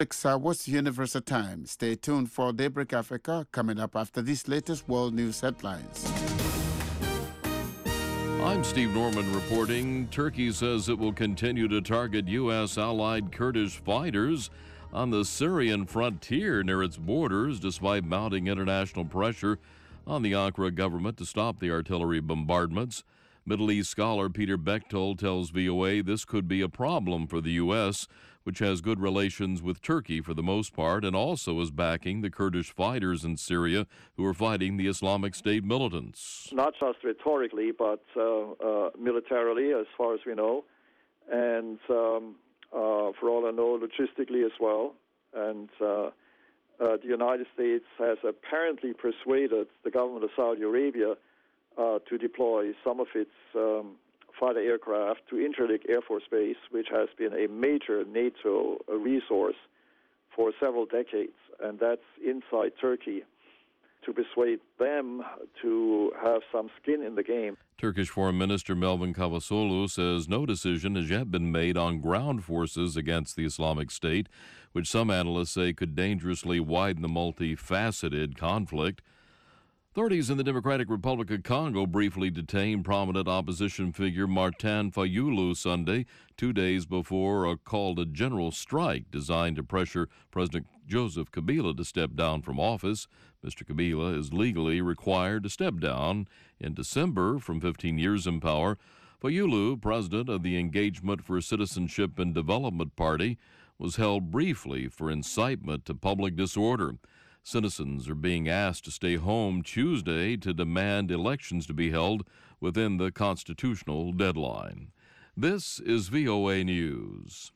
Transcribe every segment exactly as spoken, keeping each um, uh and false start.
Uh, what's the Universal Time? Stay tuned for Daybreak Africa coming up after these latest world news headlines. I'm Steve Norman reporting. Turkey says it will continue to target U S allied Kurdish fighters on the Syrian frontier near its borders, despite mounting international pressure on the Ankara government to stop the artillery bombardments. Middle East scholar Peter Bechtold tells V O A this could be a problem for the U S, which has good relations with Turkey for the most part and also is backing the Kurdish fighters in Syria who are fighting the Islamic State militants. Not just rhetorically, but uh, uh, militarily, as far as we know, and um, uh, for all I know, logistically as well. And uh, uh, the United States has apparently persuaded the government of Saudi Arabia uh, to deploy some of its um, fighter aircraft to Incirlik Air Force Base, which has been a major NATO resource for several decades, and that's inside Turkey, to persuade them to have some skin in the game. Turkish Foreign Minister Melvin Cavusoglu says no decision has yet been made on ground forces against the Islamic State, which some analysts say could dangerously widen the multifaceted conflict. Authorities in the Democratic Republic of Congo briefly detained prominent opposition figure Martin Fayulu Sunday, two days before a call to general strike designed to pressure President Joseph Kabila to step down from office. Mister Kabila is legally required to step down in December from fifteen years in power. Fayulu, president of the Engagement for Citizenship and Development Party, was held briefly for incitement to public disorder. Citizens are being asked to stay home Tuesday to demand elections to be held within the constitutional deadline. This is V O A News.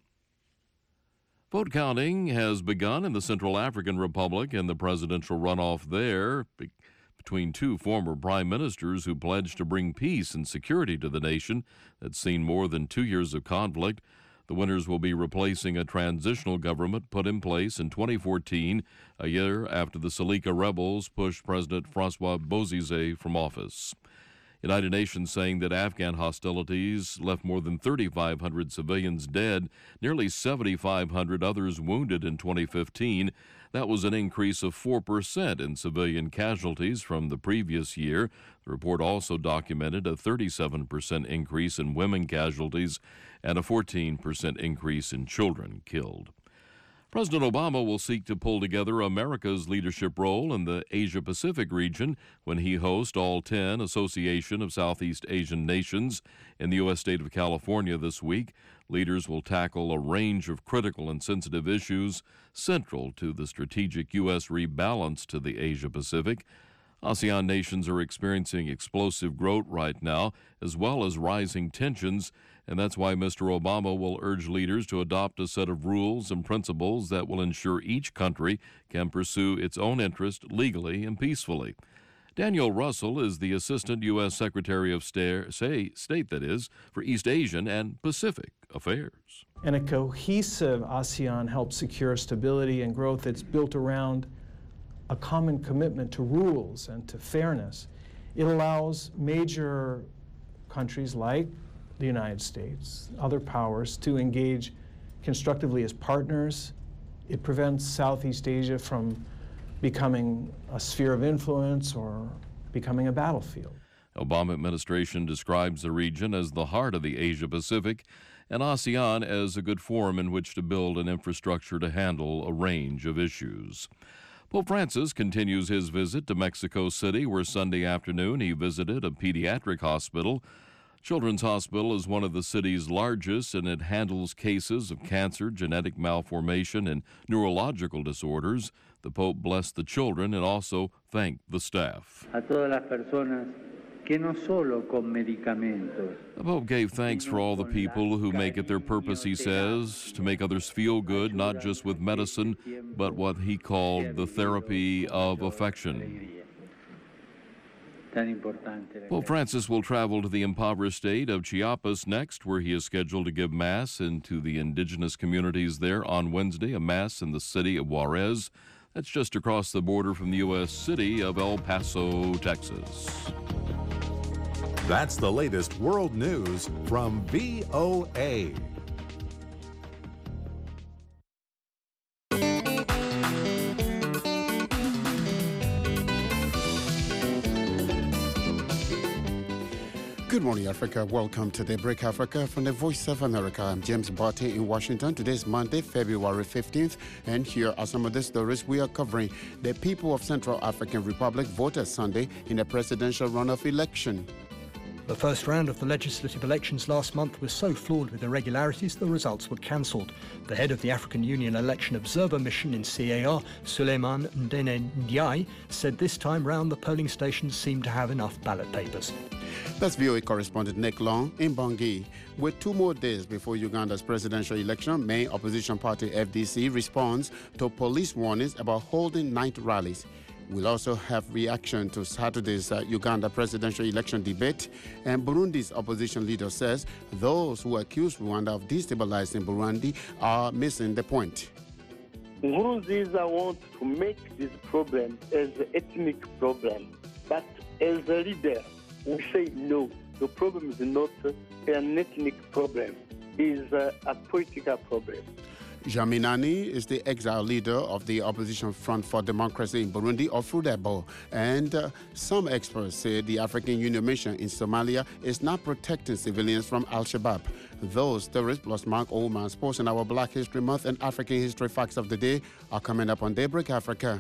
Vote counting has begun in the Central African Republic in the presidential runoff there be- between two former prime ministers who pledged to bring peace and security to the nation that's seen more than two years of conflict. The winners will be replacing a transitional government put in place in twenty fourteen, a year after the Salika rebels pushed President Francois Bozize from office. United Nations saying that Afghan hostilities left more than thirty-five hundred civilians dead, nearly seventy-five hundred others wounded in twenty fifteen. That was an increase of four percent in civilian casualties from the previous year. The report also documented a thirty-seven percent increase in women casualties and a fourteen percent increase in children killed. President Obama will seek to pull together America's leadership role in the Asia-Pacific region when he hosts all ten Association of Southeast Asian Nations in the U S state of California this week. Leaders will tackle a range of critical and sensitive issues central to the strategic U S rebalance to the Asia-Pacific. ASEAN nations are experiencing explosive growth right now, as well as rising tensions, and that's why Mister Obama will urge leaders to adopt a set of rules and principles that will ensure each country can pursue its own interest legally and peacefully. Daniel Russell is the Assistant U S Secretary of State, State that is, for East Asian and Pacific Affairs. And a cohesive ASEAN helps secure stability and growth that's built around a common commitment to rules and to fairness. It allows major countries like the United States, other powers, to engage constructively as partners. It prevents Southeast Asia from becoming a sphere of influence or becoming a battlefield. Obama administration describes the region as the heart of the Asia-Pacific and ASEAN as a good forum in which to build an infrastructure to handle a range of issues. Pope Francis continues his visit to Mexico City, where Sunday afternoon he visited a pediatric hospital. Children's Hospital is one of the city's largest, and it handles cases of cancer, genetic malformation, and neurological disorders. The Pope blessed the children and also thanked the staff. A todas las personas que no solo con medicamentos. The Pope gave thanks for all the people who make it their purpose, he says, to make others feel good, not just with medicine, but what he called the therapy of affection. Pope Francis will travel to the impoverished state of Chiapas next, where he is scheduled to give Mass into the indigenous communities there on Wednesday, a Mass in the city of Juarez. That's just across the border from the U S city of El Paso, Texas. That's the latest world news from V O A. Good morning, Africa. Welcome to Daybreak Africa from the Voice of America. I'm James Barty in Washington. Today is Monday, February fifteenth, and here are some of the stories we are covering. The people of Central African Republic voted Sunday in a presidential runoff election. The first round of the legislative elections last month was so flawed with irregularities the results were cancelled. The head of the African Union Election Observer Mission in C A R, Suleiman Ndene Ndiaye, said this time round the polling stations seemed to have enough ballot papers. That's V O A correspondent Nick Long in Bangui. With two more days before Uganda's presidential election, main opposition party F D C responds to police warnings about holding night rallies. We'll also have reaction to Saturday's uh, Uganda presidential election debate. And Burundi's opposition leader says those who accuse Rwanda of destabilizing Burundi are missing the point. Nkurunziza wants to make this problem as an ethnic problem. But as a leader, we say no. The problem is not an ethnic problem. It is a, a political problem. Jaminani is the exiled leader of the opposition Front for Democracy in Burundi, Ofudebo, and uh, some experts say the African Union mission in Somalia is not protecting civilians from Al-Shabaab. Those stories plus Mark Oldman sports in our Black History Month and African History Facts of the Day are coming up on Daybreak Africa.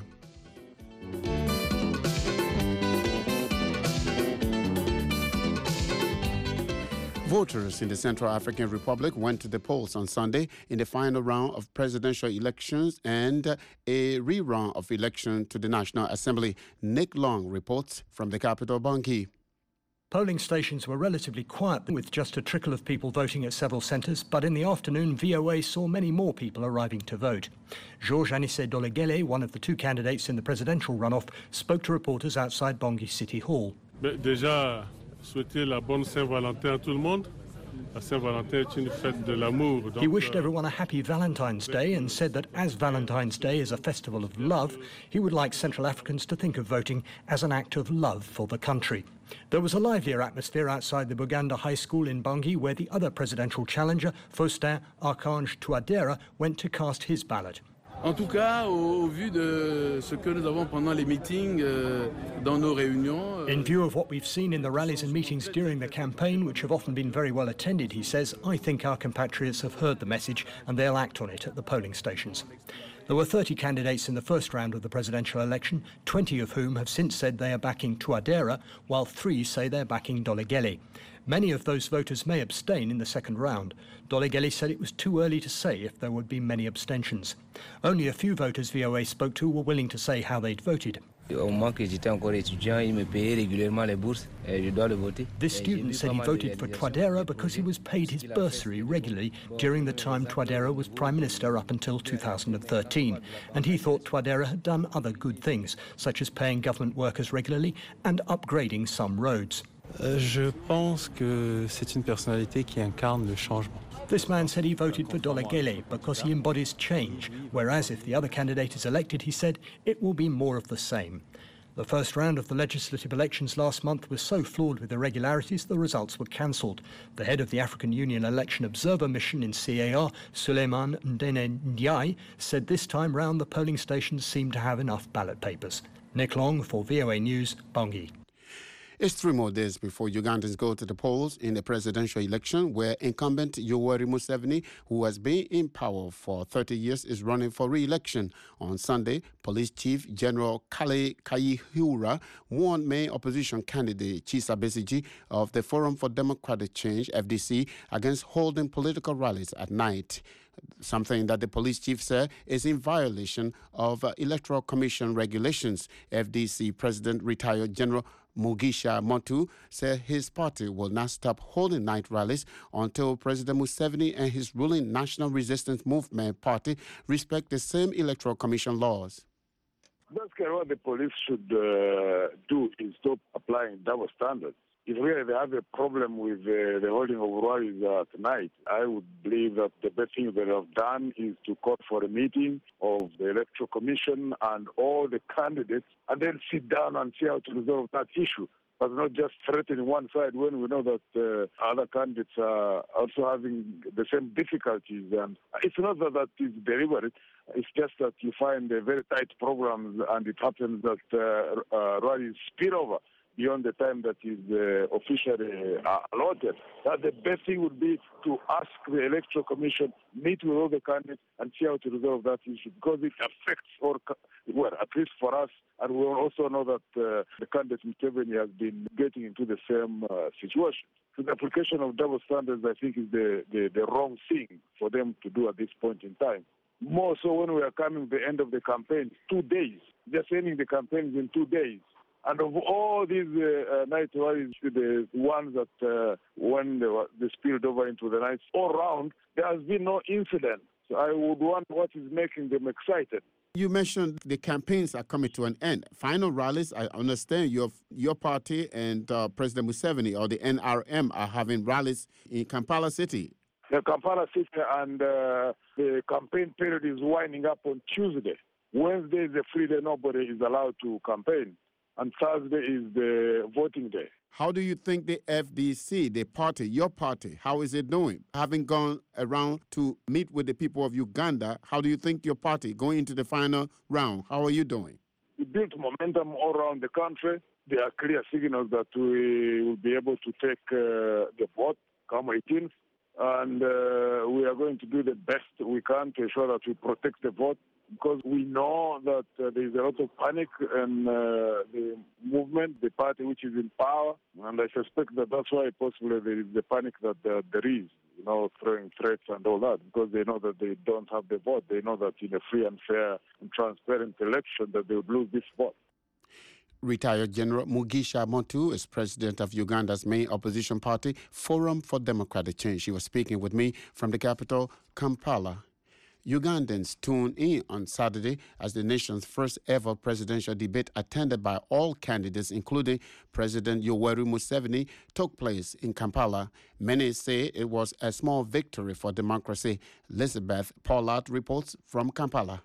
Voters in the Central African Republic went to the polls on Sunday in the final round of presidential elections and a rerun of election to the National Assembly. Nick Long reports from the capital, Bangui. Polling stations were relatively quiet, with just a trickle of people voting at several centres, but in the afternoon, V O A saw many more people arriving to vote. Georges Anissé Dolegele, one of the two candidates in the presidential runoff, spoke to reporters outside Bangui City Hall. Déjà, souhaiter la bonne Saint-Valentin à tout le monde. La Saint-Valentin est une fête de l'amour. He wished everyone a happy Valentine's Day and said that as Valentine's Day is a festival of love, he would like Central Africans to think of voting as an act of love for the country. There was a livelier atmosphere outside the Buganda High School in Bangui, where the other presidential challenger, Faustin Archange Touadéra, went to cast his ballot. En tout cas, au, au vu de ce que nous avons pendant les meetings, euh, dans nos réunions... Euh... In view of what we've seen in the rallies and meetings during the campaign, which have often been very well attended, he says, I think our compatriots have heard the message and they'll act on it at the polling stations. There were thirty candidates in the first round of the presidential election, twenty of whom have since said they are backing Touadéra, while three say they're backing Dolegele. Many of those voters may abstain in the second round. Dolegele said it was too early to say if there would be many abstentions. Only a few voters V O A spoke to were willing to say how they'd voted. This student said he voted for Touadéra because he was paid his bursary regularly during the time Touadéra was Prime Minister up until two thousand thirteen, and he thought Touadéra had done other good things, such as paying government workers regularly and upgrading some roads. Je pense que c'est une personnalité qui incarne le changement. This man said he voted for Dolegele because he embodies change, whereas if the other candidate is elected, he said, it will be more of the same. The first round of the legislative elections last month was so flawed with irregularities the results were cancelled. The head of the African Union Election Observer Mission in C A R, Suleiman Ndene Ndiaye, said this time round the polling stations seemed to have enough ballot papers. Nick Long for V O A News, Bangui. It's three more days before Ugandans go to the polls in the presidential election, where incumbent Yoweri Museveni, who has been in power for thirty years, is running for re-election. On Sunday, Police Chief General Kale Kayihura warned main opposition candidate Chisa Besigye of the Forum for Democratic Change, F D C, against holding political rallies at night, something that the police chief said is in violation of uh, Electoral Commission regulations. F D C President retired General Mugisha Muntu said his party will not stop holding night rallies until President Museveni and his ruling National Resistance Movement party respect the same Electoral Commission laws. Basically, what the police should uh, do is stop applying double standards. If really they have a problem with uh, the holding of rallies uh, tonight, I would believe that the best thing they have done is to call for a meeting of the Electoral Commission and all the candidates and then sit down and see how to resolve that issue, but not just threatening one side when we know that uh, other candidates are also having the same difficulties. And it's not that that is deliberate. It's just that you find a very tight programs and it happens that uh, uh, rallies spill over beyond the time that is uh, officially uh, allotted, that the best thing would be to ask the Electoral Commission, meet with all the candidates, and see how to resolve that issue, because it affects, or well, at least for us, and we also know that uh, the candidate Museveni has been getting into the same uh, situation. So the application of double standards, I think, is the, the, the wrong thing for them to do at this point in time. More so when we are coming to the end of the campaign, two days. Just ending the campaigns in two days. And of all these uh, uh, night rallies, the ones that uh, when they, were, they spilled over into the night, all round, there has been no incident. So I would wonder what is making them excited. You mentioned the campaigns are coming to an end. Final rallies, I understand your your party and uh, President Museveni or the N R M are having rallies in Kampala City. The Kampala City, and uh, the campaign period is winding up on Tuesday. Wednesday is a free day, nobody is allowed to campaign. And Thursday is the voting day. How do you think the F D C, the party, your party, how is it doing? Having gone around to meet with the people of Uganda, how do you think your party going into the final round, how are you doing? We built momentum all around the country. There are clear signals that we will be able to take uh, the vote come eighteenth. And uh, we are going to do the best we can to ensure that we protect the vote, because we know that uh, there is a lot of panic in uh, the movement, the party which is in power, and I suspect that that's why possibly there is the panic that uh, there is, you know, throwing threats and all that, because they know that they don't have the vote. They know that in a free and fair and transparent election that they would lose this vote. Retired General Mugisha Muntu is president of Uganda's main opposition party, Forum for Democratic Change. She was speaking with me from the capital, Kampala. Ugandans tuned in on Saturday as the nation's first ever presidential debate attended by all candidates, including President Yoweri Museveni, took place in Kampala. Many say it was a small victory for democracy. Elizabeth Pollard reports from Kampala.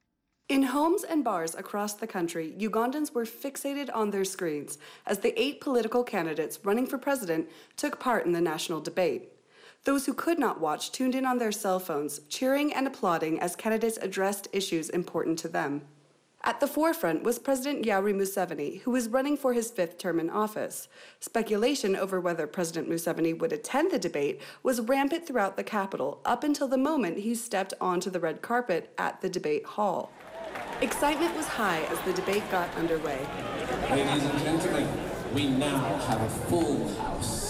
In homes and bars across the country, Ugandans were fixated on their screens as the eight political candidates running for president took part in the national debate. Those who could not watch tuned in on their cell phones, cheering and applauding as candidates addressed issues important to them. At the forefront was President Yoweri Museveni, who was running for his fifth term in office. Speculation over whether President Museveni would attend the debate was rampant throughout the capital up until the moment he stepped onto the red carpet at the debate hall. Excitement was high as the debate got underway. Ladies and gentlemen, we now have a full house.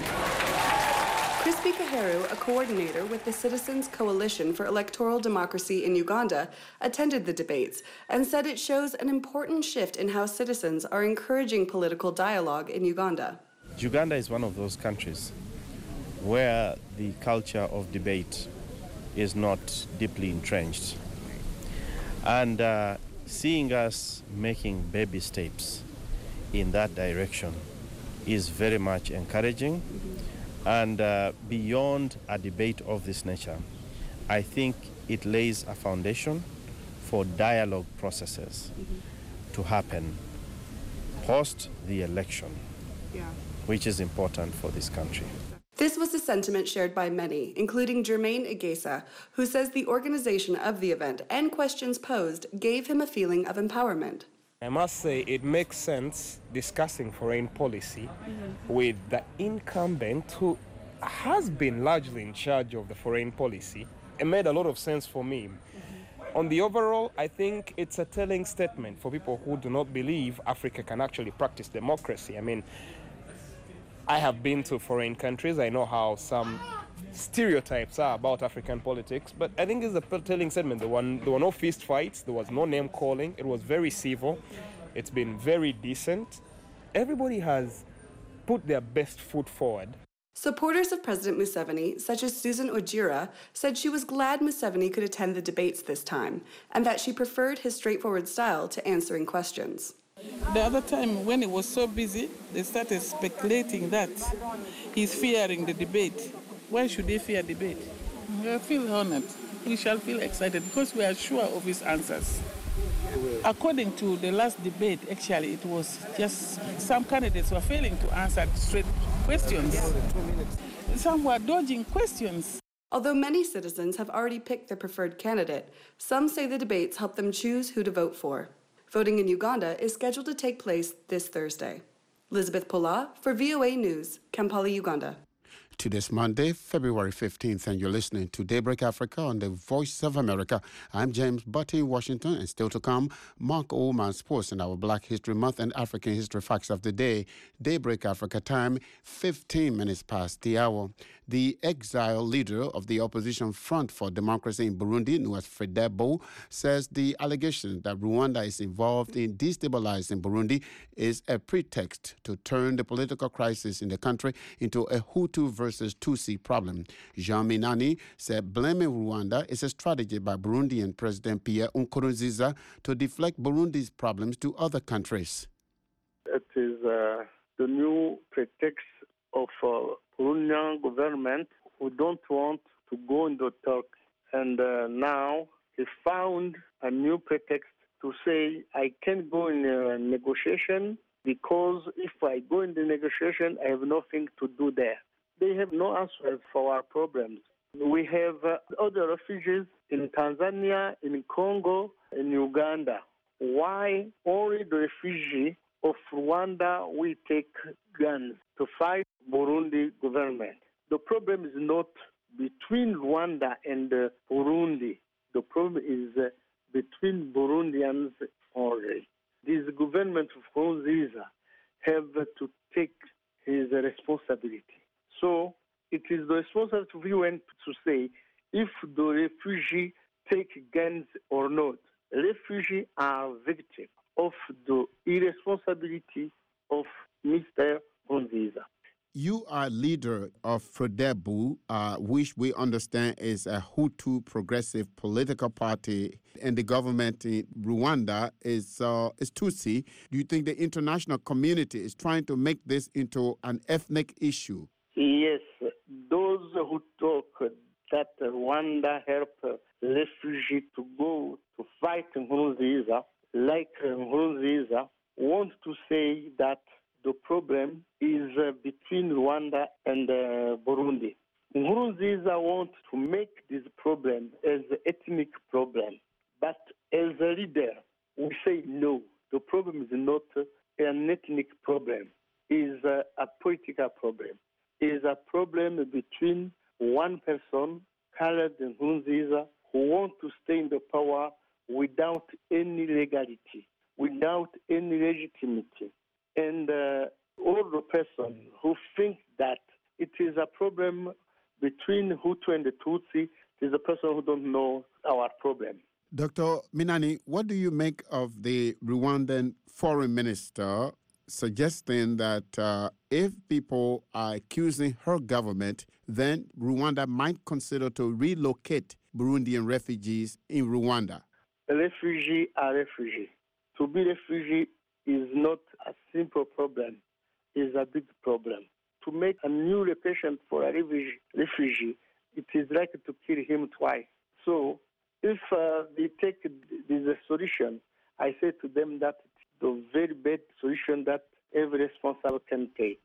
Crispy Kaheru, a coordinator with the Citizens Coalition for Electoral Democracy in Uganda, attended the debates and said it shows an important shift in how citizens are encouraging political dialogue in Uganda. Uganda is one of those countries where the culture of debate is not deeply entrenched. And uh, seeing us making baby steps in that direction is very much encouraging. And uh, beyond a debate of this nature, I think it lays a foundation for dialogue processes mm-hmm. to happen post the election, yeah. which is important for this country. This was a sentiment shared by many, including Jermaine Igesa, who says the organization of the event and questions posed gave him a feeling of empowerment. I must say it makes sense discussing foreign policy mm-hmm. with the incumbent who has been largely in charge of the foreign policy. It made a lot of sense for me. Mm-hmm. On the overall, I think it's a telling statement for people who do not believe Africa can actually practice democracy. I mean, I have been to foreign countries. I know how some stereotypes are about African politics, but I think it's a telling statement. There were, there were no fist fights. There was no name calling. It was very civil. It's been very decent. Everybody has put their best foot forward. Supporters of President Museveni, such as Susan Ojira, said she was glad Museveni could attend the debates this time, and that she preferred his straightforward style to answering questions. The other time, when he was so busy, they started speculating that he's fearing the debate. Why should he fear debate? We feel honored. We shall feel excited because we are sure of his answers. According to the last debate, actually, it was just some candidates were failing to answer straight questions. Some were dodging questions. Although many citizens have already picked their preferred candidate, some say the debates help them choose who to vote for. Voting in Uganda is scheduled to take place this Thursday. Elizabeth Pola for V O A News, Kampala, Uganda. To this Monday, February fifteenth, and you're listening to Daybreak Africa on the Voice of America. I'm James Butty in Washington, and still to come, Mark Oman Sports and our Black History Month and African History Facts of the Day. Daybreak Africa time, fifteen minutes past the hour. The exiled leader of the opposition Front for Democracy in Burundi, known as Fredebo, says the allegation that Rwanda is involved in destabilizing Burundi is a pretext to turn the political crisis in the country into a Hutu versus Tutsi problem. Jean Minani said blaming Rwanda is a strategy by Burundian President Pierre Nkurunziza to deflect Burundi's problems to other countries. It is uh, the new pretext of uh, Burundian government who don't want to go into talk. And uh, now he found a new pretext to say, I can't go in a negotiation because if I go in the negotiation, I have nothing to do there. They have no answers for our problems. We have uh, other refugees in Tanzania, in Congo, in Uganda. Why only the refugee of Rwanda will take guns to fight Burundi government? The problem is not between Rwanda and uh, Burundi. The problem is uh, between Burundians only. This government of Nkurunziza have to take his responsibility. So it is the responsibility of U N to say if the refugee take guns or not. Refugees are victims of the irresponsibility of Mister Nkurunziza. You are leader of Fredebo, uh, which we understand is a Hutu progressive political party, and the government in Rwanda is uh, is Tutsi. Do you think the international community is trying to make this into an ethnic issue? Yes, those who talk that Rwanda helped refugees to go to fight Nkurunziza, like Nkurunziza, want to say that the problem is uh, between Rwanda and uh, Burundi. Nkurunziza wants to make this problem as an ethnic problem, but as a leader, we say no. The problem is not an ethnic problem. It is uh, a political problem. It is a problem between one person, Khaled Nkurunziza, who wants to stay in the power without any legality, without any legitimacy. And uh, all the person who think that it is a problem between Hutu and the Tutsi is a person who don't know our problem. Doctor Minani, what do you make of the Rwandan foreign minister suggesting that uh, if people are accusing her government, then Rwanda might consider to relocate Burundian refugees in Rwanda? Refugees are refugees. To be refugee is not a simple problem, it's a big problem. To make a new repatriation for a refugee, refugee, it is like to kill him twice. So if uh, they take this solution, I say to them that it's the very bad solution that every responsible can take.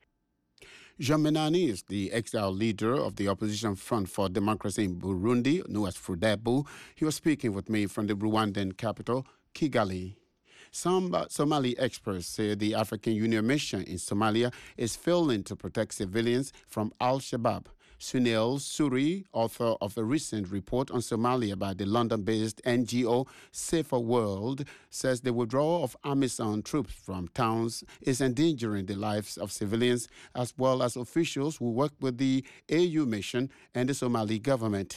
Jean Minani is the exiled leader of the opposition Front for Democracy in Burundi, known as Fredebo. He was speaking with me from the Rwandan capital, Kigali. Some uh, Somali experts say the African Union mission in Somalia is failing to protect civilians from Al-Shabaab. Sunil Suri, author of a recent report on Somalia by the London-based N G O Safer World, says the withdrawal of AMISOM troops from towns is endangering the lives of civilians as well as officials who work with the A U mission and the Somali government.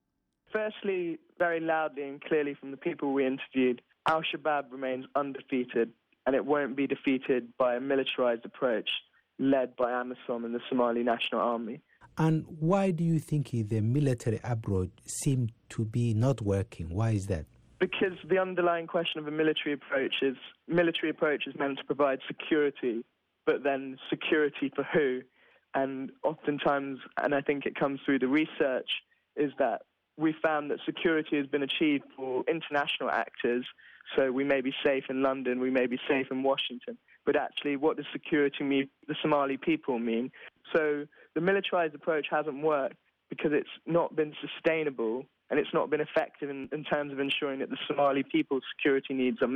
Firstly, very loudly and clearly from the people we interviewed, Al-Shabaab remains undefeated, and it won't be defeated by a militarized approach led by AMISOM and the Somali National Army. And why do you think the military approach seems to be not working? Why is that? Because the underlying question of a military approach is, military approach is meant to provide security, but then security for who? And oftentimes, and I think it comes through the research, is that we found that security has been achieved for international actors. So we may be safe in London, we may be safe in Washington. But actually, what does security mean, the Somali people mean? So the militarized approach hasn't worked because it's not been sustainable and it's not been effective in, in terms of ensuring that the Somali people's security needs are met.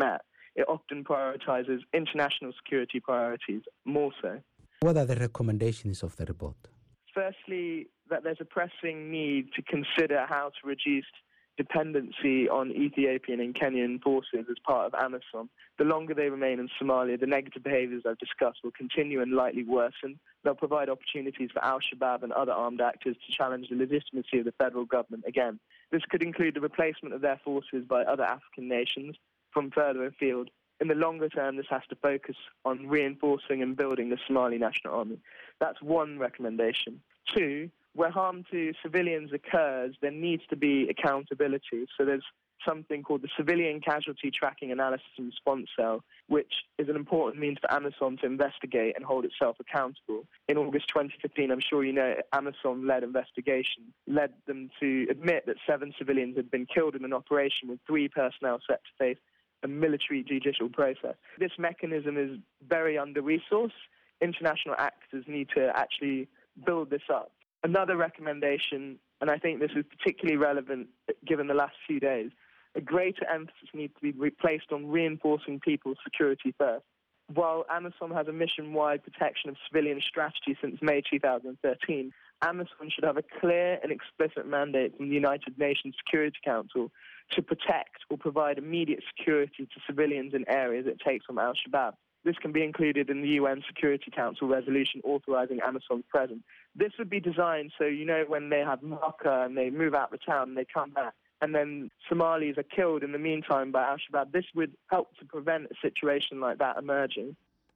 it often prioritizes international security priorities more so. What are the recommendations of the report? Firstly, that there's a pressing need to consider how to reduce dependency on Ethiopian and Kenyan forces as part of AMISOM. The longer they remain in Somalia, the negative behaviours I've discussed will continue and likely worsen. They'll provide opportunities for al-Shabaab and other armed actors to challenge the legitimacy of the federal government again. This could include the replacement of their forces by other African nations from further afield. In the longer term, this has to focus on reinforcing and building the Somali National Army. That's one recommendation. Two, where harm to civilians occurs, there needs to be accountability. So there's something called the Civilian Casualty Tracking Analysis and Response Cell, which is an important means for AMISOM to investigate and hold itself accountable. In August twenty fifteen, I'm sure you know, AMISOM-led investigation led them to admit that seven civilians had been killed in an operation with three personnel set to face a military judicial process. This mechanism is very under-resourced. International actors need to actually build this up. Another recommendation, and I think this is particularly relevant given the last few days, a greater emphasis needs to be placed on reinforcing people's security first. While AMISOM has a mission-wide protection of civilian strategy since May two thousand thirteen, AMISOM should have a clear and explicit mandate from the United Nations Security Council to protect or provide immediate security to civilians in areas it takes from al-Shabaab. This can be included in the U N Security Council resolution authorizing AMISOM's presence. This would be designed so, you know, when they have Marca and they move out the town and they come back, and then Somalis are killed in the meantime by al-Shabaab, this would help to prevent a situation like that emerging.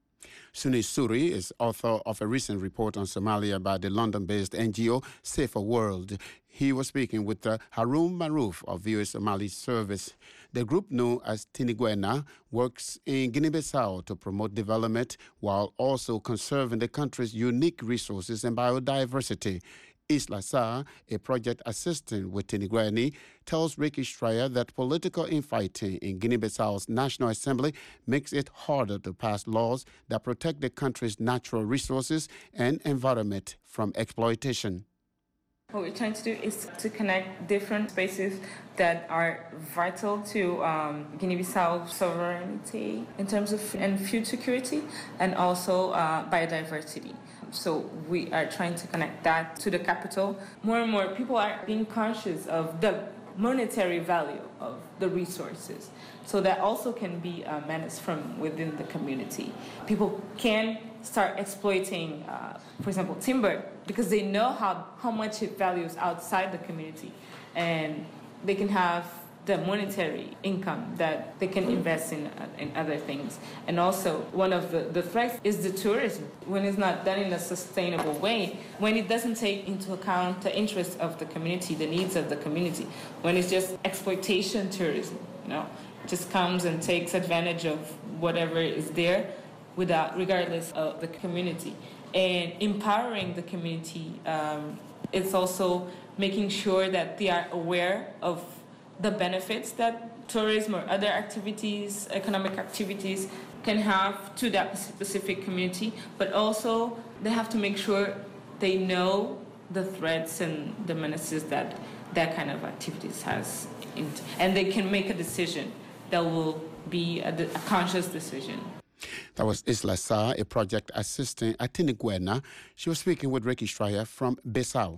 Suni Suri is author of a recent report on Somalia by the London-based N G O Safer World. He was speaking with uh, Haroon Maruf of V O A Somali Service. The group known as Tinigwena works in Guinea-Bissau to promote development while also conserving the country's unique resources and biodiversity. Isla Sarr, a project assistant with Tinigwena, tells Ricky Schreier that political infighting in Guinea-Bissau's National Assembly makes it harder to pass laws that protect the country's natural resources and environment from exploitation. What we're trying to do is to connect different spaces that are vital to um, Guinea-Bissau sovereignty in terms of and food security and also uh, biodiversity. So we are trying to connect that to the capital. More and more people are being conscious of the monetary value of the resources. So that also can be a menace from within the community. People can start exploiting, uh, for example, timber, because they know how, how much it values outside the community. And they can have the monetary income that they can invest in, uh, in other things. And also, one of the, the threats is the tourism. When it's not done in a sustainable way, when it doesn't take into account the interests of the community, the needs of the community, when it's just exploitation tourism, you know, just comes and takes advantage of whatever is there without, regardless of the community. And empowering the community, um, it's also making sure that they are aware of the benefits that tourism or other activities, economic activities, can have to that specific community, but also they have to make sure they know the threats and the menaces that that kind of activities has. And they can make a decision that will be a, a conscious decision. That was Isla Sarr, a project assistant at Tinigwena. She was speaking with Ricky Schreier from Bissau.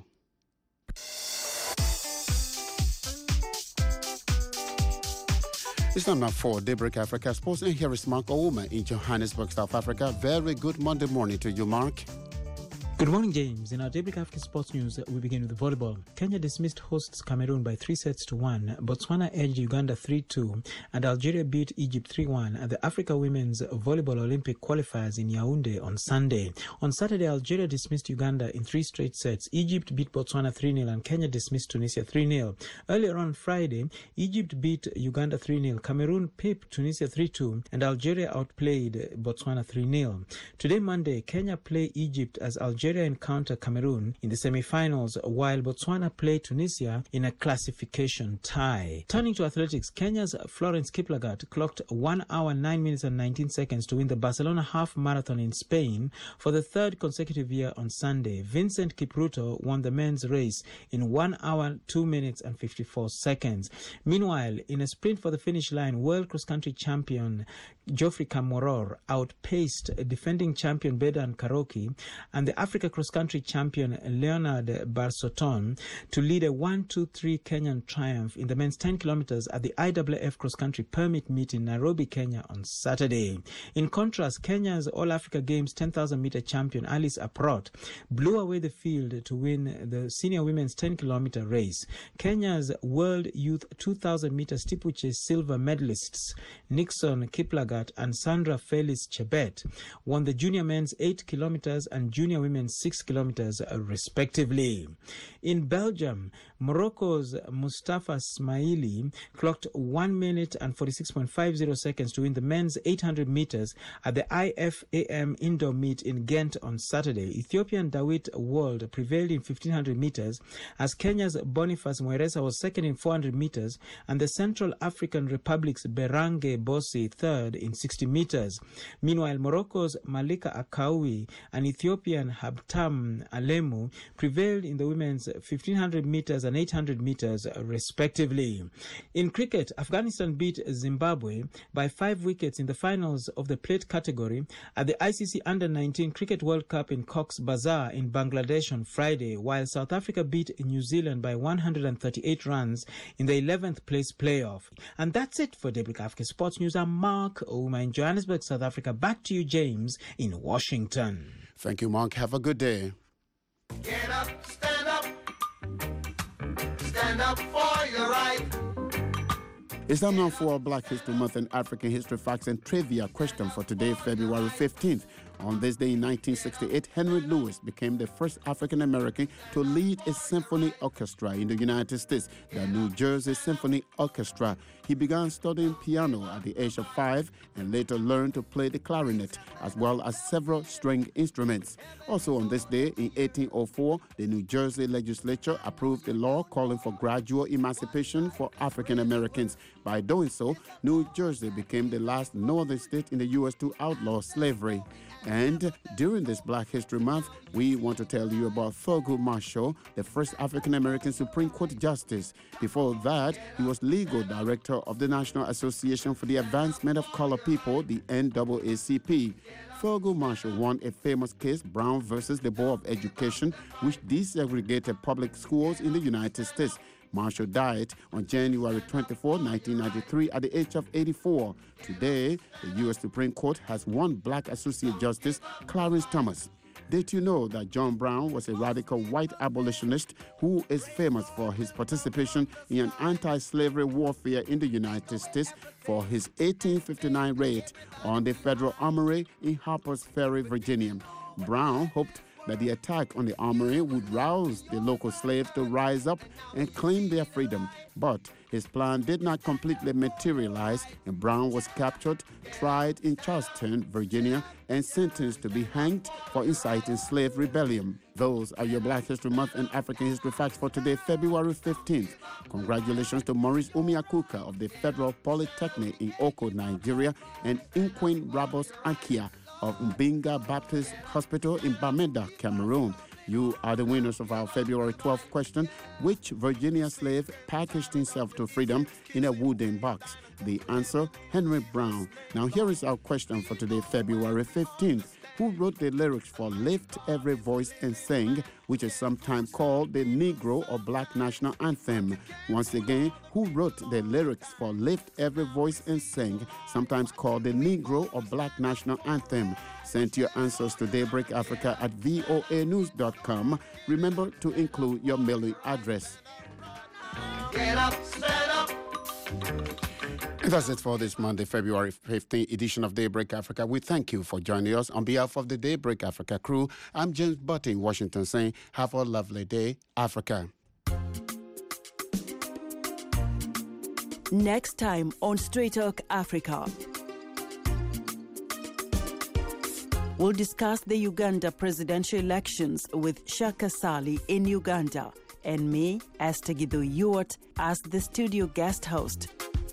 It's time now for Daybreak Africa Sports, and here is Mark Ouma in Johannesburg, South Africa. Very good Monday morning to you, Mark. Good morning, James. In our Daybreak Africa Sports News, we begin with volleyball. Kenya dismissed hosts Cameroon by three sets to one. Botswana edged Uganda three two, and Algeria beat Egypt three one at the Africa Women's Volleyball Olympic qualifiers in Yaoundé on Sunday. On Saturday, Algeria dismissed Uganda in three straight sets. Egypt beat Botswana three nil, and Kenya dismissed Tunisia three nil. Earlier on Friday, Egypt beat Uganda three nil, Cameroon pipped Tunisia three two, and Algeria outplayed Botswana three nil. Today, Monday, Kenya play Egypt as Algeria Nigeria encounter Cameroon in the semi-finals, while Botswana play Tunisia in a classification tie. Turning to athletics, Kenya's Florence Kiplagat clocked one hour, nine minutes and nineteen seconds to win the Barcelona half marathon in Spain for the third consecutive year on Sunday. Vincent Kipruto won the men's race in one hour, two minutes and fifty-four seconds. Meanwhile, in a sprint for the finish line, world cross-country champion Geoffrey Kamworor outpaced defending champion Bedan Karoki and the Africa cross-country champion Leonard Barsoton to lead a one two three Kenyan triumph in the men's ten kilometers at the I W F cross-country permit meet in Nairobi, Kenya on Saturday. In contrast, Kenya's All-Africa Games ten thousand meter champion Alice Aprot blew away the field to win the senior women's ten kilometer race. Kenya's World Youth two thousand meter steeplechase silver medalists Nixon Kiplagat and Sandra Felix Chebet won the junior men's eight kilometers and junior women's six kilometers respectively. In Belgium, Morocco's Mustafa Smaili clocked one minute and forty-six point five zero seconds to win the men's eight hundred meters at the I F A M indoor meet in Ghent on Saturday. Ethiopian Dawit World prevailed in fifteen hundred meters as Kenya's Boniface Mweresa was second in four hundred meters and the Central African Republic's Berange Bossi third in sixty meters. Meanwhile, Morocco's Malika Akawi and Ethiopian Habtam Alemu prevailed in the women's fifteen hundred meters and eight hundred meters respectively. In cricket, Afghanistan beat Zimbabwe by five wickets in the finals of the plate category at the I C C Under nineteen Cricket World Cup in Cox's Bazar in Bangladesh on Friday, while South Africa beat New Zealand by one hundred thirty-eight runs in the eleventh place playoff. And that's it for Daybreak Africa Sports News. I'm Mark Ouma in Johannesburg, South Africa. Back to you, James, in Washington. Thank you, Mark. Have a good day. Get up, stand up. Stand up for your right. It's time now for Black History Month and African History Facts and Trivia question for today, February fifteenth. On this day in nineteen sixty-eight, Henry Lewis became the first African-American to lead a symphony orchestra in the United States, the New Jersey Symphony Orchestra. He began studying piano at the age of five and later learned to play the clarinet as well as several string instruments. Also on this day in eighteen oh four, the New Jersey legislature approved a law calling for gradual emancipation for African-Americans. By doing so, New Jersey became the last northern state in the U S to outlaw slavery. And during this Black History Month, we want to tell you about Thurgood Marshall, the first African-American Supreme Court Justice. Before that, he was legal director of the National Association for the Advancement of Colored People, the N double A C P. Thurgood Marshall won a famous case, Brown versus the Board of Education, which desegregated public schools in the United States. Marshall died on January twenty-fourth, nineteen ninety-three, at the age of eighty-four. Today, the U S Supreme Court has one black Associate Justice, Clarence Thomas. Did you know that John Brown was a radical white abolitionist who is famous for his participation in an anti-slavery warfare in the United States for his eighteen fifty-nine raid on the Federal Armory in Harpers Ferry, Virginia? Brown hoped that the attack on the armory would rouse the local slaves to rise up and claim their freedom. But his plan did not completely materialize, and Brown was captured, tried in Charleston, Virginia, and sentenced to be hanged for inciting slave rebellion. Those are your Black History Month and African History Facts for today, February fifteenth. Congratulations to Maurice Umiakuka of the Federal Polytechnic in Oko, Nigeria, and Inquin Rabos Ankia of Mbinga Baptist Hospital in Bamenda, Cameroon. You are the winners of our February twelfth question. Which Virginia slave packaged himself to freedom in a wooden box? The answer, Henry Brown. Now here is our question for today, February fifteenth. Who wrote the lyrics for Lift Every Voice and Sing, which is sometimes called the Negro or Black National Anthem? Once again, who wrote the lyrics for Lift Every Voice and Sing, sometimes called the Negro or Black National Anthem? Send your answers to Daybreak Africa at voa news dot com. Remember to include your mailing address. Get up, stand up. And that's it for this Monday, February fifteenth edition of Daybreak Africa. We thank you for joining us. On behalf of the Daybreak Africa crew, I'm James Butt in Washington saying, have a lovely day, Africa. Next time on Straight Talk Africa. We'll discuss the Uganda presidential elections with Shaka Sali in Uganda and me, Esther Githu Ewart, as the studio guest host.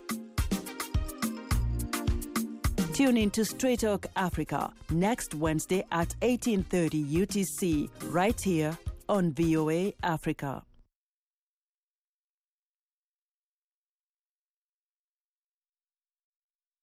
Tune in to Straight Talk Africa next Wednesday at eighteen thirty U T C, right here on V O A Africa.